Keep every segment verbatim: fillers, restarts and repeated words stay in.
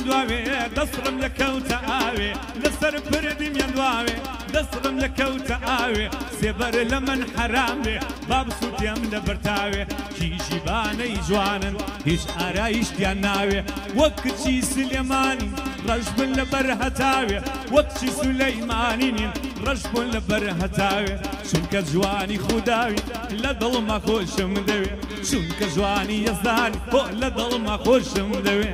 دواوێ دەسڕم لە کەوتە ئاوێ لەسەر پردیمیان دواوێ دەسڕم لە کەوتە ئاوێ سێبەر لە من حەرامێ با بسووتێم لە بەرتاوێ کیژی بانەی جوانن هیچ ئارایشتیان ناوێ وەک کچی سلێمانی ڕەش بن لە بەر هەتاوێ وەک کچی سولەیمانی نین ڕەش بوون لە بەر هەتاوێ چونکە جوانی خوداوی لە دڵما خۆشم دەوێ چونکە جوانی یەزدانی بۆ لە دڵما خۆشم دەوێ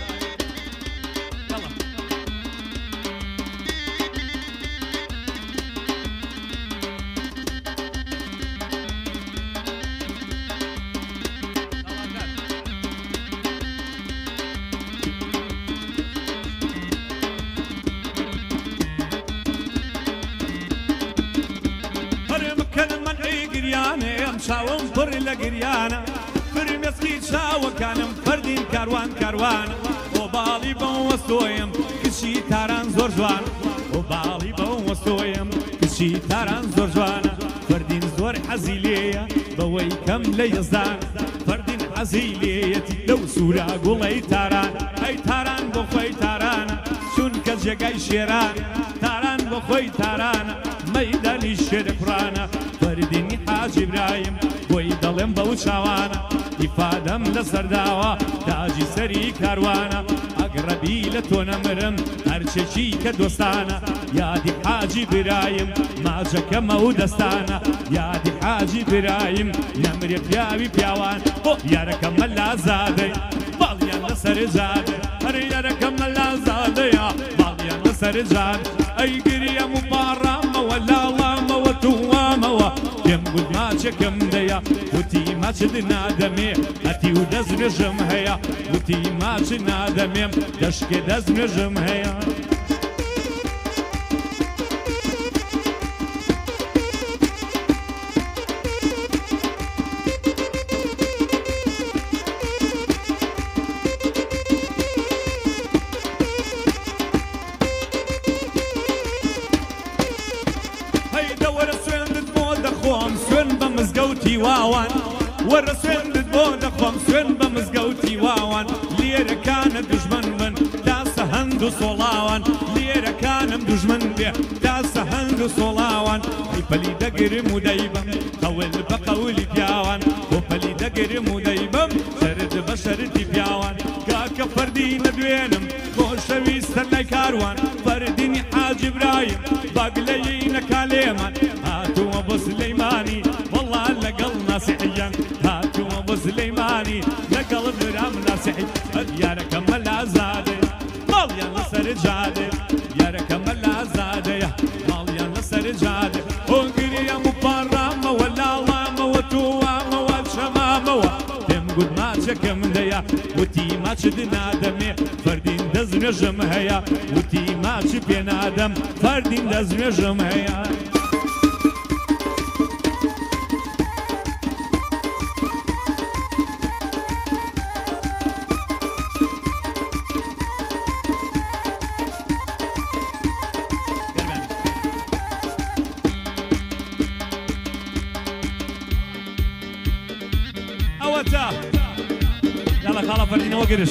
چاوم پڕ لە گریانە فرمێسکی چاوەکانم فەردین کاروان کاروانە بۆ باڵی بەو وەستۆیم کچی تاران زۆر جوانە بۆ باڵی بەو وەستۆیم کچی تاران زۆر جوانە فەردین زۆر حەزی لێیە بەوەی کەم لە یەزدان فەردین حەزی لێیەتی لەو سوورە گوڵەی تاران ئەی تاران بۆ خۆی تارانە چونکە جێگای شێران تاران بۆ خۆی تارانە مەیدانی شێرپڕانە فەردینی حاجی برایم بۆی دەڵێم بەو چاوانە ئیفادەم لە سەرداوە تاجی سەری کاروانە ئەگڕەبی لە تۆ نەمرم هەرچێکی کە دۆستانە یادی حاجی برایم ماجەکەمە و دەستانە یادی حاجی برایم نەمرێ پیاوی پیاوان بۆ یارەکەمە لازادەی باڵیان لەسەر جادە هەر یارەکەمە لازادەیە باڵیان لەسەر جادە ئەی گریەم و باڕامەوە لاڵامەوە تووامەوە پێم گوت ماچێکم دەیە وتی ماچت نادەمێ هەتی و دەستنوێژم هەیە وتی ماچ نادەمێم دەشکێ دەستنوێژم هەیە واوان وەرە سوێندت بۆ دەخۆم سوێن بە مزگەوتی واوان لێرەکانە دوژمن بن تاسە هەند و سۆڵاوان لێرەکانم دوژمن بێ تاسە هەند و سۆڵاوان پەلی دەگرم و دەیبم قەول بە قەولی پیاوان بۆ پەلی دەگرم و دەیبم شەرت بە شەرتی پیاوان کاکە فەردی نەدوێنم خۆشەویستە لای کاروان فەردینی حاجی برایم باگلەیی نەکالێمان هاتووە بۆ سلەیمانی والله لەگەڵ ناسیحیان هاتووە بۆ سلەیمانی لەگەڵ برام ناسیحی یارەکەمە لازادێ ماڵیان لەسەر جادێ یارەکەمە لازادەیە ماڵیان لەسەر جادێ ئۆگریەم و پاڕامەوە لاڵامەوە تووامەوە شەمامەوە پێم گوت ماچەکەم دەیە وتی ماچت نادەمێ فەردین دەستنوێژم هەیە وتی ماچ پێ نادەم فەردین دەستنوێژم هەیە يلا خلاص فردينا وقرش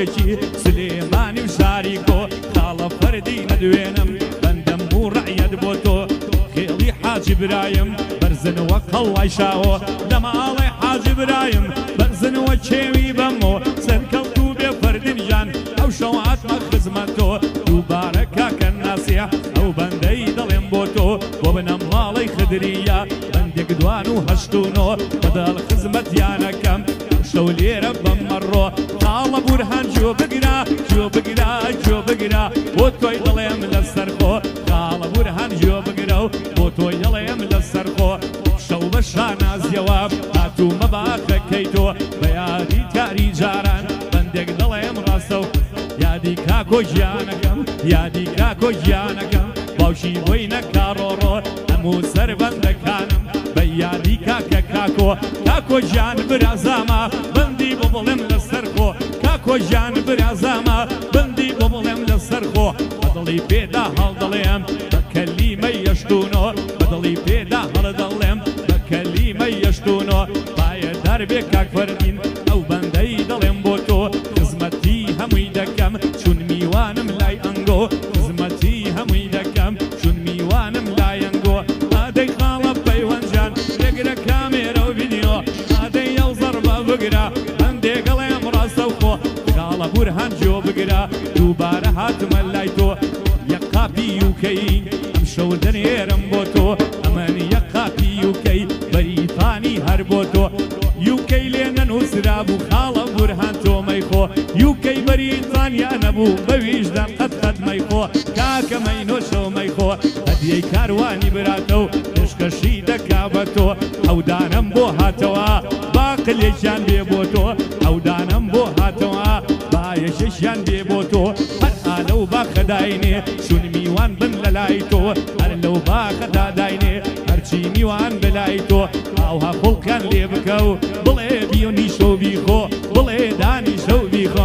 ماچێکی سلێمانی و شاری کۆ خاڵە فەردی نەدوێنم بەندەم و ڕعیەت بۆ تۆ خێڵی حاجی برایم بەرزنەوە قەڵای شاوە لە ماڵی حاجی برایم بەرزنەوە چێوی بەمۆ سەرکەوت و بێ فەردنیان ئەو شەواتمە خزمەتۆ دووبارە کاکە ناسیە ئەو بەندەی دەڵێم بۆ تۆ بۆ بنەم ماڵی خدریە بەندێک دوان و هەشت و نۆ بەدەڵ خزمەتیانەکەم شەو لێرە بەمەڕۆ خاڵە بورهان جۆ بگرا جۆ بگرا جۆ بگرا بۆ تۆی دەڵێم لەسەر خۆ خاڵە بورهان جۆ بگرە و بۆ تۆی دەڵێم لەسەر خۆ شەو بە شانازیەوە هاتوومە باخەکەی تۆ بە یادی کاری جاران بەندێک دەڵێم ڕاستە و یادی کاکۆ گیانەکەم یادی کاکۆ گیانەکەم باوشی بۆی نەکاڕۆڕۆ هەموو سەربەندەکانم بە یادی کاکە کاکۆ کاکۆ گیان برازامە بەندی بۆ بڵێم لەسەر خۆ کاکۆ گیان برازامە بەندی بۆ بڵێم لەسەر خۆ بەدڵی پێدا هەڵدەڵێم بە کەلیمەی یەشتونۆ بەدڵی پێدا هەڵدەڵێم بە کەلیمەی یەشتونۆ پایەدار بێ کاک فەردین ئەو بەندەی دەڵێم بۆ تۆ خزمەتی هەمووی دەکەم چون میوانم لای ئەنگۆ خزمەتی هەمووی دەکەم چون میوانم لای ئەنگۆ ئادەی خاڵە پەیوەنجان لێگرە کامێرە و ڤیدیۆ ئادەی ئەو زەڕبە بگرە بەندێک گەڵێم ڕاستە و خۆ خاڵە بورهان جۆ بگرە دووبارە هاتمە لای تۆ یەک قاپی یوکەی ئەم شەو دەنێرم بۆ تۆ ئەمەن یەک قاپی یوکەی بەریتانی هەر بۆ تۆ یوکەی لێ نەنووسرا بوو خاڵە بورهان تۆمەی خۆ یوکەی بەریتانیا نەبوو بەویژدەم قەت قەتمەی خۆ کاکەمەی نۆشەومەی خۆ هەدیەی کاروانی براتە و پێشکەشی دەکا بە تۆ ئەودانم بۆ هاتەوە باقلێکیان بێ بۆ تۆ ئەودانم بۆ هاتەوە بایەشەشیان بێ بۆ تۆ هەر ئالەو باخەداینێ چون میوان بن لە لای تۆ هەر لەو باخەدا داینێ هەرچی میوان بەلای تۆ ئاوها خوڵکان لێ بکە و بڵێ بیۆنی شەو بیخۆ بڵێ دانی شەو بیخۆ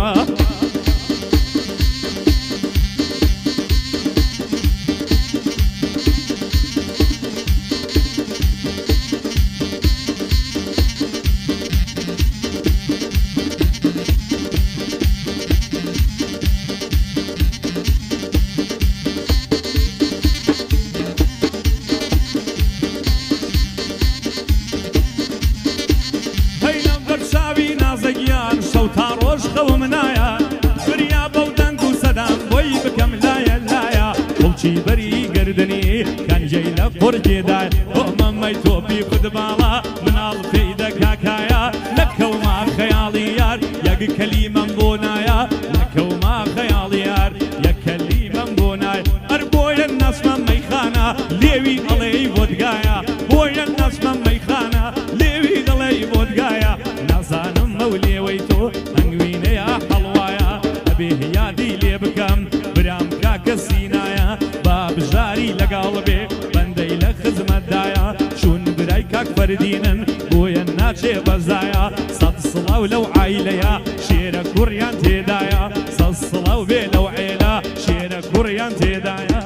خەوم نایە فریا بەو دەنگ و سەدام بۆی بکەم لایە لایە خۆڵکی بەری گردنی کەنجەی لە قورجێدای بۆ مەمەی تۆپی فوتباڵە مناڵ پێی دەکاکایە لەکەوما خەیاڵی یار یەک کەلیمەم بۆ نایە لەکەوما خەیاڵی یار یەک کەلیمەم بۆ نای هەر بۆیە نەسمە مەیخانە لێوی ئەڵێی بۆدگایە بۆیە نەسمە مەیخانە لێوی دەڵێی بۆدگایە نازانم مەولێوەی تۆ برام کاکە سینایە با بژاری لەگەڵ بێ بەندەی لە خزمەتدایە چون برای کاک فەردینن بۆیە ناچێ بەزایە سەد سڵاو لەو عایلەیە شێرە کوڕیان تێدایە سەد سڵاو بێ لەو عێلە شێرە کوڕیان تێدایە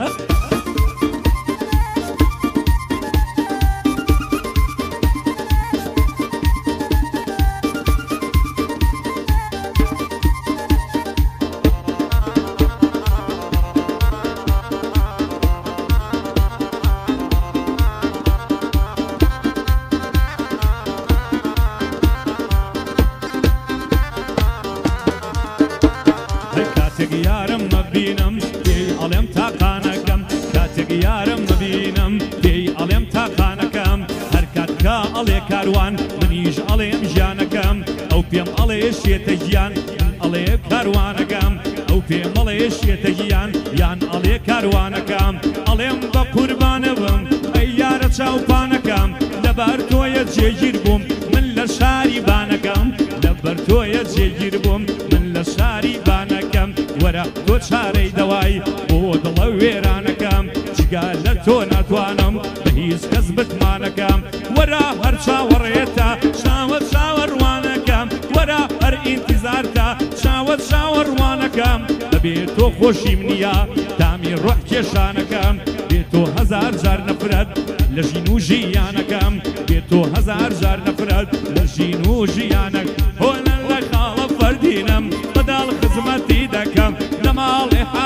کاتێک یارم مەبینم پێی ئەڵێم تاقانەکەم کاتێک یارم مەبینم پێی ئەڵێم تاقانەکەم هەر کاتکە ئەڵێ کاروان منیش ئەڵێم ژیانەکەم ئەو پێم ئەڵێ شێتە گیان ئەڵێ کاروانەکەم ئەو پێم ئەڵێ شێتە گیان یان ئەڵێ کاروانەکەم ئەڵێم بە قوربانە بم ئەی یارە چاوپانەکەم لەبەر تۆیە جێگیر بووم من لە شاری بانەکەم لەبەر تۆیە جێگیر بووم من لە شاری بانەکەم وەرە تۆ چارەی دەوای بۆ دڵە وێرانەکەم جگا لە تۆ ناتوانم بە هیچ کەس بتمانەکەم وەرە هەر چاوەڕێتە چاوە چاوەڕوانەکەم وەرە هەر ئینتیزارتە چاوە چاوەڕوانەکەم بەبێ تۆ خۆشیم نییە تامی ڕۆح کێشانەکەم بێ تۆ هەزار جار نەفرەت لە ژین و ژیانەکەم بێ تۆ هەزار جار نەفرەت لە ژین و ژیانەک هۆنە لە خاڵە فەردینم بەداڵ خزمە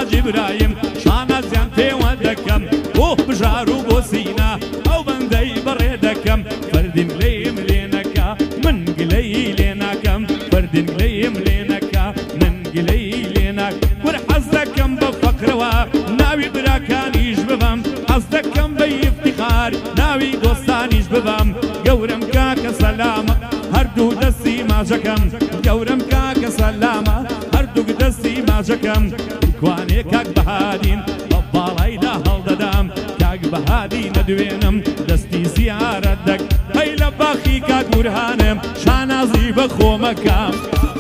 حاجی برایم شانازیان پێوە دەکەم بۆ بژار و بۆ سینا ئەو بەندەی بەڕێ دەکەم فەردین گلەیم لێ نەکا من گلەی لێ ناکەم فەردین گلەیم لێ نەکا من گلەی لێ ناکەم ور حەز دەکەم بە فەقرەوە ناوی براکانیش ببەم حەز دەکەم بە ئیفتیخار ناوی دۆستانیش ببەم گەورم کاکە سەلامە هەردوو دەستی ماژەکەم گەورم کاکە سەلامە هەردوو دەستی ماژەکەم کوانێ کاک بەهادین بە باڵایدا هەڵدەدام کاک بەهادی نەدوێنم دەستی زیارەت دەک هەی لە باخی کاک بورهانم شانازی بە خۆمەکەم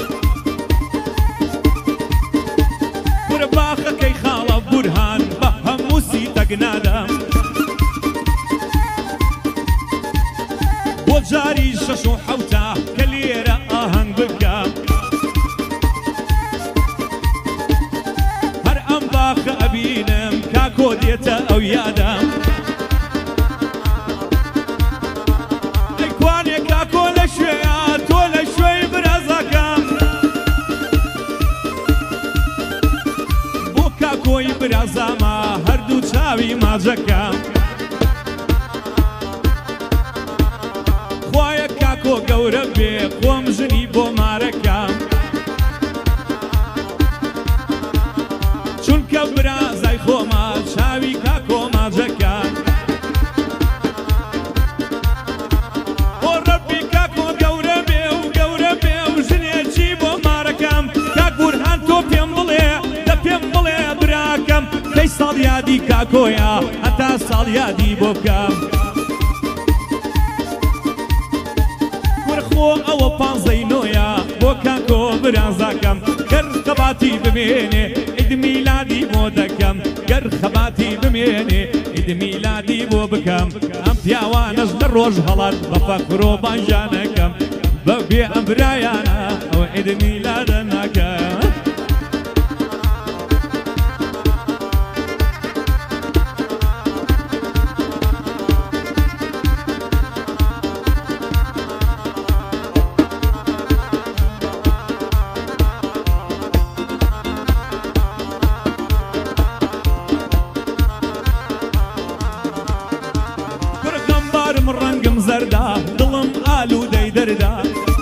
ورە باخەکەی خاڵە بورهان بە هەموو سیتەک نادەم بۆ جاری شەش و حەوتا کە لێرە ئاهەنگ بکەم هەر ئەم باخە ئەبینم کاکۆ دێتە ئەو یادەم ئەی کوانێ کاکۆ لە شوێیە تۆ لە شوێی برازەکەم بۆ کاکۆی برازامە هەردوو چاوی ماجەکەم خوایە کاکۆ گەورە بێ خۆم ژنی بۆ مارەکەم چونکە برازای خۆمە چاوی کاکۆ ماجەکەم بۆ ڕەبی کاکۆ گەورە بێ و گەورە بێ و ژنێکی بۆ مارەکەم کاک بورهان تۆ پێم بڵێ دە پێم بڵێ براکەم کەی ساڵ یادی کاکۆیە هەتا ساڵ یادی بۆ بکەم خۆ ئەوە پانزەی نۆیە بۆ کاکۆ برازاکەم گەر خەباتی بمێنێ ئید میلادی بۆ دەکەم گەر خەباتی بمێنێ ئید میلادی بۆ بکەم ئەم پیاوانەش لە ڕۆژ هەڵات بە فەخر و بانجانەکەم بە بێ ئەم برایانە ئەوە ئید میلادە ناکەم ڕەنگم زەردا دڵم ئالوودەی دەردا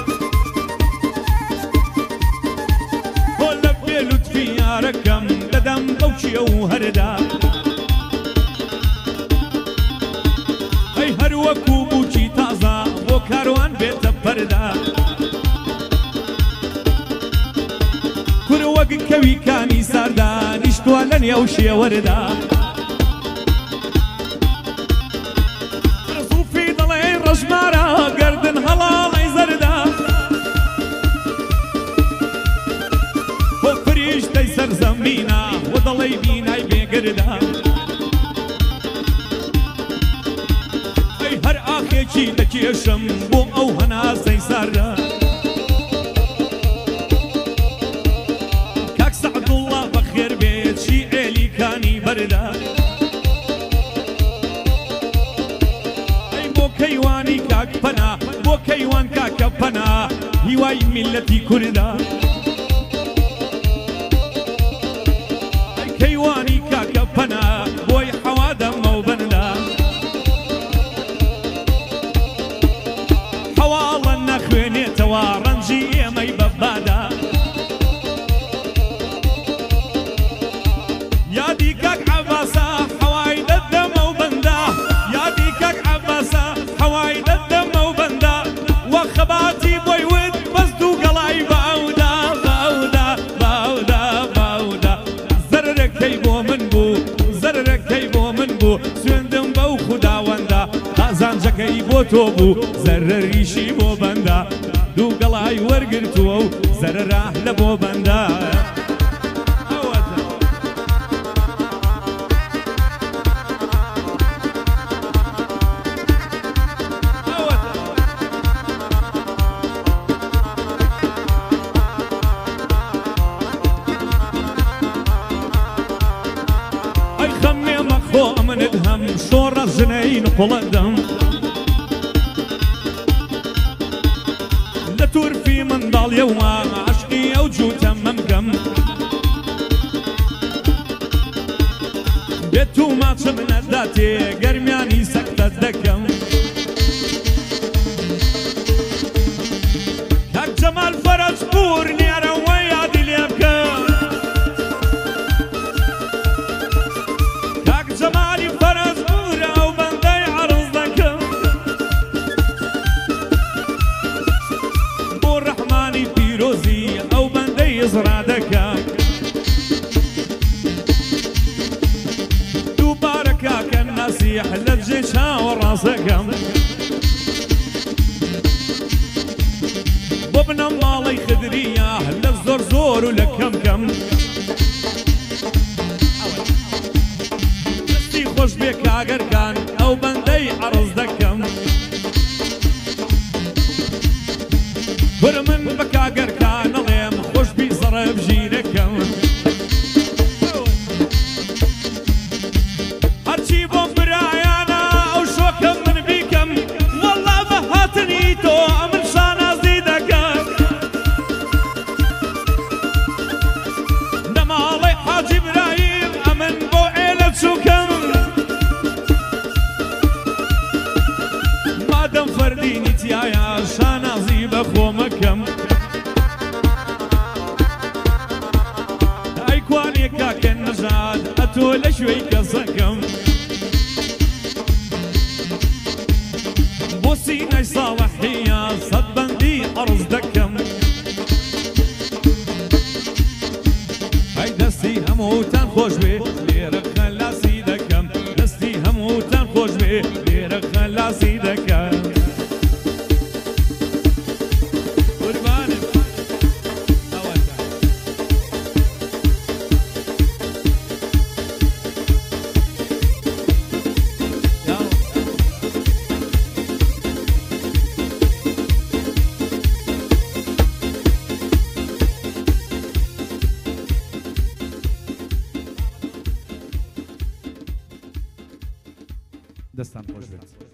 بۆ لە بێ لوتفی یارەکەم دەدەم بەو چیە و هەردا ئەی هەر وەکو بووکی تازە بۆ کاروان بێتە پەردا کورە وەک کەویکانی ساردا نیشتووە لە نێو شێوەردا ڕەشمارە گەردن هەڵاڵی زەردا بۆ فریشتەی سەرزەمینە و دەڵێی بینای بێگردا ئەی هەر ئاخێکی دەکێشم بۆ ئەو هەناسەی ساردا کاک سەعدوڵڵا بەخێر بێت چی ئێلیکانی بەردا کەیوانی کاک پەنا بۆ کەیوان کاکە پەنا هیوای میلەتی کووردا کەیوانی کاکە پەنا بۆی حەوادەمە و بەندا حەواڵە نەخوێنێتەوە ڕەنجی ئێمەی بەبادا یادی کاک عەباسە حەوای دەدەمە و بەندا یادی کاک عەباسە حەوای دەدەمە و بەندا وە خەباتی بۆی ود بەس دوو گەڵای باودا باودا باودا باودا زەرەکەی بۆ من بوو زەرەکەی بۆ من بوو سوێندم بەو خوداوەندا قازانجەکەی بۆ تۆ بوو زەرەریشی بۆ بەندا دوو گەڵای وەرگرتووە و زەرەرا لە بۆ بەندا منت هم شۆڕە ژنەی نقڵەدەم لە تورفی منداڵیەوە عەشقی ئەو جووتە مەمکەم تو ماچم نەداتێ گەرمیانی سەکتەت دەکەم کاک جەمال فەرەج پوور نیارەوە یادی لێ بکە کاک جەمالی فەرەج پوورە ئەو بەندەی عەرز دەکەم بۆ ڕەحمانی پیرۆزی ئەو بەندەی ئیزرا دەکەم نسيح لبجي شاور راسكم بابنا مالي خدرية لف زور زور ولكم كم دستي خوش بيك اگر كان او بندي عرض دكم برمن بك اگر كان اليم خوش بي صرف جينكم شانازی بەخۆمەکەم ئایکوانێ کاکە نەژاد ئەتۆ لە شوێی کەسەکەم بۆ سینەی ساڵەحیە سەد بەندی عەرز دەکەم ئەی دەستی هەمووتان خۆش بێ لێرە خەلاسی دەکەم دەستی هەمووتان خۆش بێ لێرە خەلاسی دەکەم دەستان خۆش بێت.